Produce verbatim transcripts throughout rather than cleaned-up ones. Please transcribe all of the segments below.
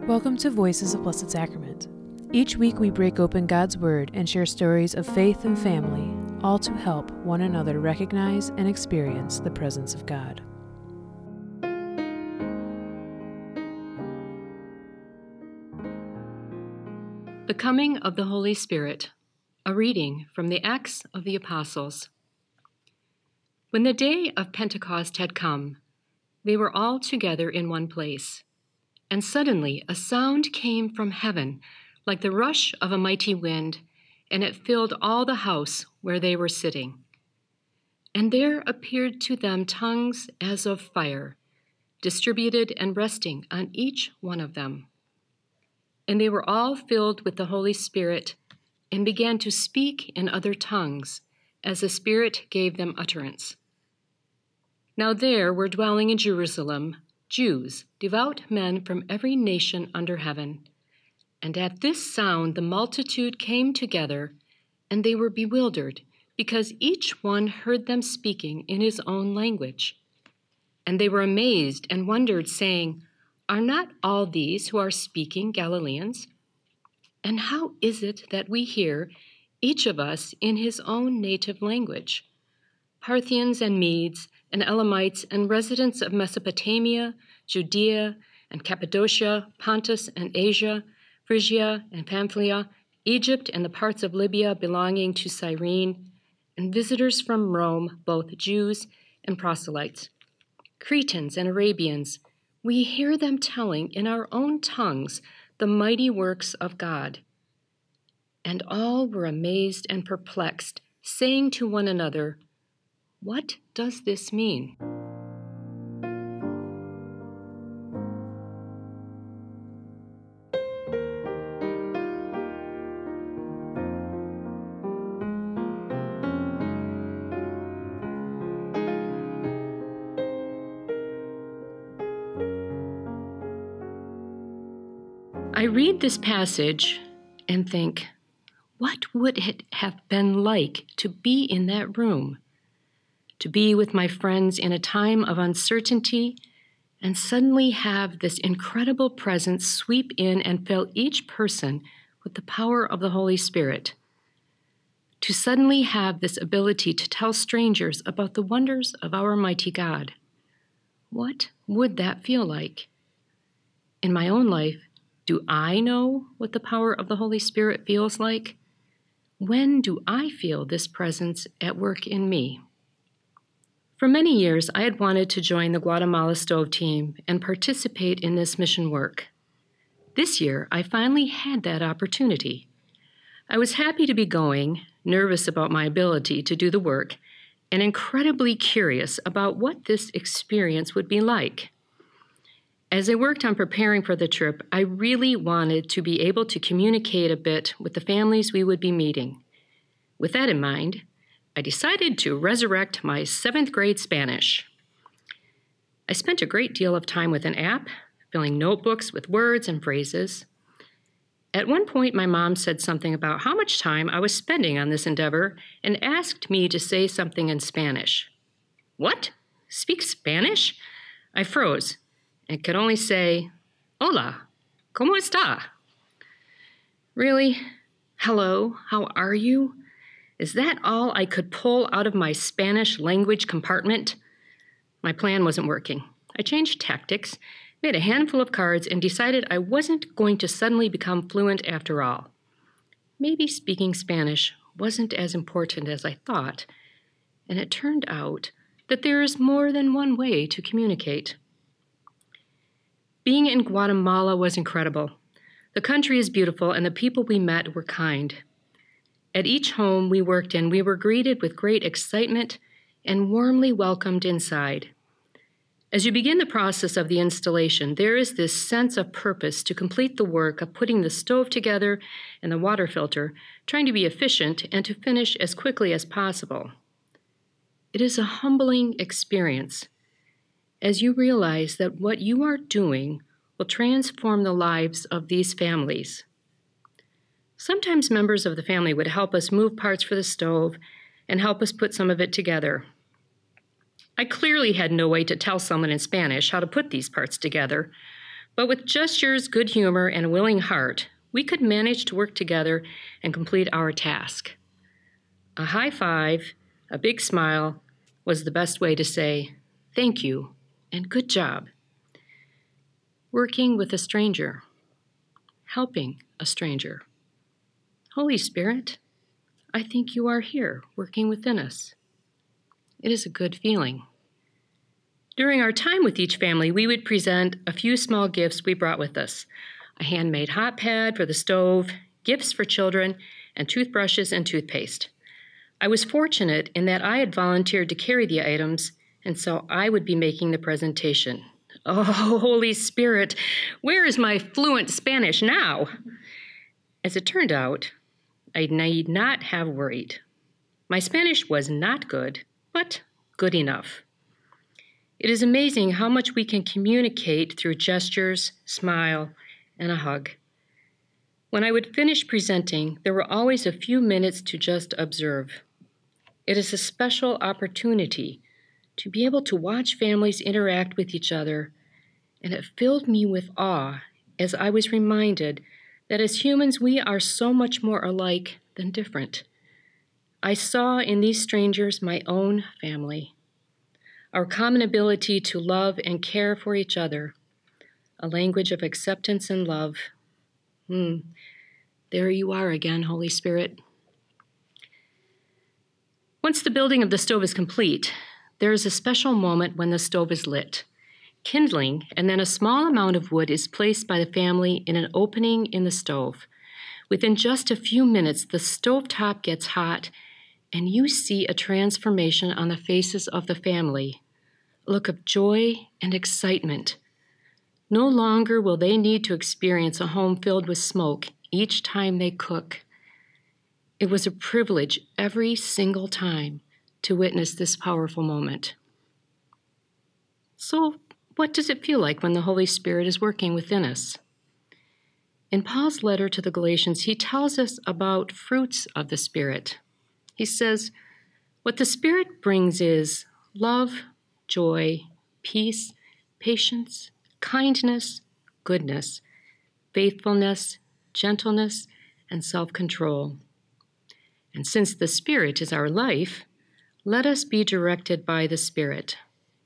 Welcome to Voices of Blessed Sacrament. Each week we break open God's Word and share stories of faith and family, all to help one another recognize and experience the presence of God. The Coming of the Holy Spirit, a reading from the Acts of the Apostles. When the day of Pentecost had come, they were all together in one place. And suddenly a sound came from heaven, like the rush of a mighty wind, and it filled all the house where they were sitting. And there appeared to them tongues as of fire, distributed and resting on each one of them. And they were all filled with the Holy Spirit, and began to speak in other tongues, as the Spirit gave them utterance. Now there were dwelling in Jerusalem Jews, devout men from every nation under heaven. And at this sound the multitude came together, and they were bewildered, because each one heard them speaking in his own language. And they were amazed and wondered, saying, "Are not all these who are speaking Galileans? And how is it that we hear, each of us in his own native language? Parthians and Medes and Elamites and residents of Mesopotamia, Judea and Cappadocia, Pontus and Asia, Phrygia and Pamphylia, Egypt and the parts of Libya belonging to Cyrene, and visitors from Rome, both Jews and proselytes, Cretans and Arabians, we hear them telling in our own tongues the mighty works of God." And all were amazed and perplexed, saying to one another, "What does this mean?" I read this passage and think, what would it have been like to be in that room? To be with my friends in a time of uncertainty and suddenly have this incredible presence sweep in and fill each person with the power of the Holy Spirit. To suddenly have this ability to tell strangers about the wonders of our mighty God. What would that feel like? In my own life, do I know what the power of the Holy Spirit feels like? When do I feel this presence at work in me? For many years, I had wanted to join the Guatemala Stove Team and participate in this mission work. This year, I finally had that opportunity. I was happy to be going, nervous about my ability to do the work, and incredibly curious about what this experience would be like. As I worked on preparing for the trip, I really wanted to be able to communicate a bit with the families we would be meeting. With that in mind, I decided to resurrect my seventh grade Spanish. I spent a great deal of time with an app, filling notebooks with words and phrases. At one point, my mom said something about how much time I was spending on this endeavor and asked me to say something in Spanish. What? Speak Spanish? I froze and could only say, "Hola, ¿cómo está?" Really? Hello, how are you? Is that all I could pull out of my Spanish language compartment? My plan wasn't working. I changed tactics, made a handful of cards, and decided I wasn't going to suddenly become fluent after all. Maybe speaking Spanish wasn't as important as I thought, and it turned out that there is more than one way to communicate. Being in Guatemala was incredible. The country is beautiful, and the people we met were kind. At each home we worked in, we were greeted with great excitement and warmly welcomed inside. As you begin the process of the installation, there is this sense of purpose to complete the work of putting the stove together and the water filter, trying to be efficient and to finish as quickly as possible. It is a humbling experience as you realize that what you are doing will transform the lives of these families. Sometimes members of the family would help us move parts for the stove and help us put some of it together. I clearly had no way to tell someone in Spanish how to put these parts together, But with gestures, good humor, and a willing heart, we could manage to work together and complete our task. A high five, a big smile, was the best way to say, thank you and good job. Working with a stranger, helping a stranger. Holy Spirit, I think you are here working within us. It is a good feeling. During our time with each family, we would present a few small gifts we brought with us. A handmade hot pad for the stove, gifts for children, and toothbrushes and toothpaste. I was fortunate in that I had volunteered to carry the items, and so I would be making the presentation. Oh, Holy Spirit, where is my fluent Spanish now? As it turned out, I need not have worried. My Spanish was not good, but good enough. It is amazing how much we can communicate through gestures, smile, and a hug. When I would finish presenting, there were always a few minutes to just observe. It is a special opportunity to be able to watch families interact with each other, and it filled me with awe as I was reminded that as humans we are so much more alike than different. I saw in these strangers my own family, our common ability to love and care for each other, a language of acceptance and love. Hmm. There you are again, Holy Spirit. Once the building of the stove is complete, there is a special moment when the stove is lit. Kindling, and then a small amount of wood is placed by the family in an opening in the stove. Within just a few minutes, the stovetop gets hot, and you see a transformation on the faces of the family, a look of joy and excitement. No longer will they need to experience a home filled with smoke each time they cook. It was a privilege every single time to witness this powerful moment. So, what does it feel like when the Holy Spirit is working within us? In Paul's letter to the Galatians, he tells us about fruits of the Spirit. He says, what the Spirit brings is love, joy, peace, patience, kindness, goodness, faithfulness, gentleness, and self-control. And since the Spirit is our life, let us be directed by the Spirit.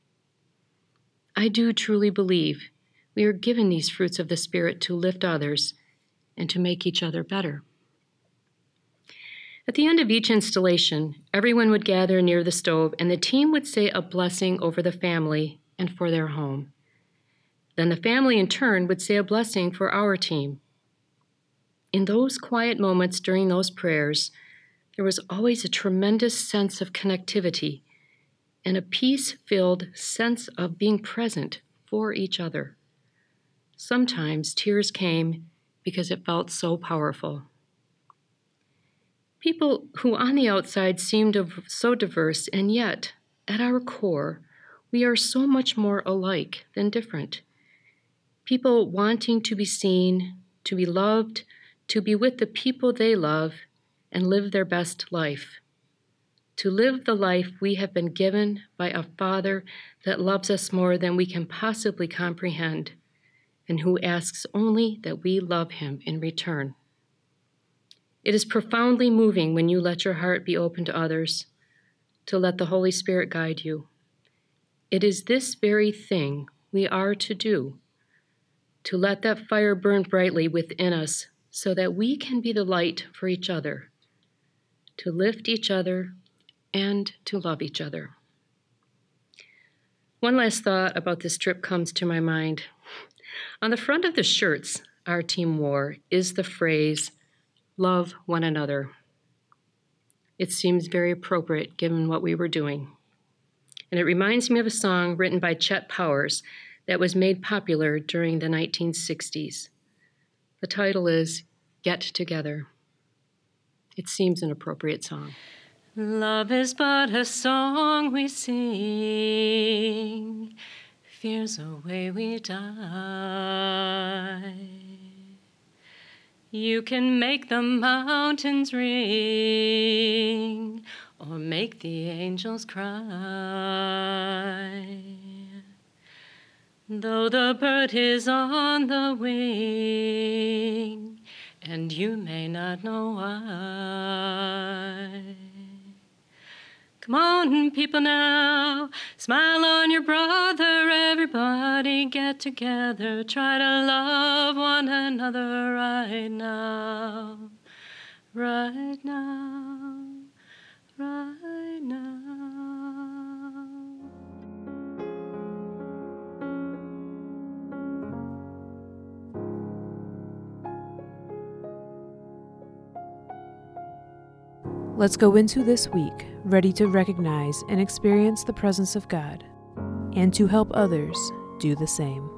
I do truly believe we are given these fruits of the Spirit to lift others and to make each other better. At the end of each installation, everyone would gather near the stove and the team would say a blessing over the family and for their home. Then the family in turn would say a blessing for our team. In those quiet moments during those prayers, there was always a tremendous sense of connectivity and a peace-filled sense of being present for each other. Sometimes tears came because it felt so powerful. People who on the outside seemed so diverse, and yet, at our core, we are so much more alike than different. People wanting to be seen, to be loved, to be with the people they love, and live their best life. To live the life we have been given by a Father that loves us more than we can possibly comprehend, and who asks only that we love him in return. It is profoundly moving when you let your heart be open to others, to let the Holy Spirit guide you. It is this very thing we are to do, to let that fire burn brightly within us so that we can be the light for each other, to lift each other, and to love each other. One last thought about this trip comes to my mind. On the front of the shirts our team wore is the phrase, "Love one another." It seems very appropriate given what we were doing. And it reminds me of a song written by Chet Powers that was made popular during the nineteen sixties. The title is Get Together. It seems an appropriate song. Love is but a song we sing, fears away we die. You can make the mountains ring, or make the angels cry. Though the bird is on the wing, and you may not know why. Come on, people now, smile on your brother, everybody get together, try to love one another right now, right now, right now. Let's go into this week ready to recognize and experience the presence of God, and to help others do the same.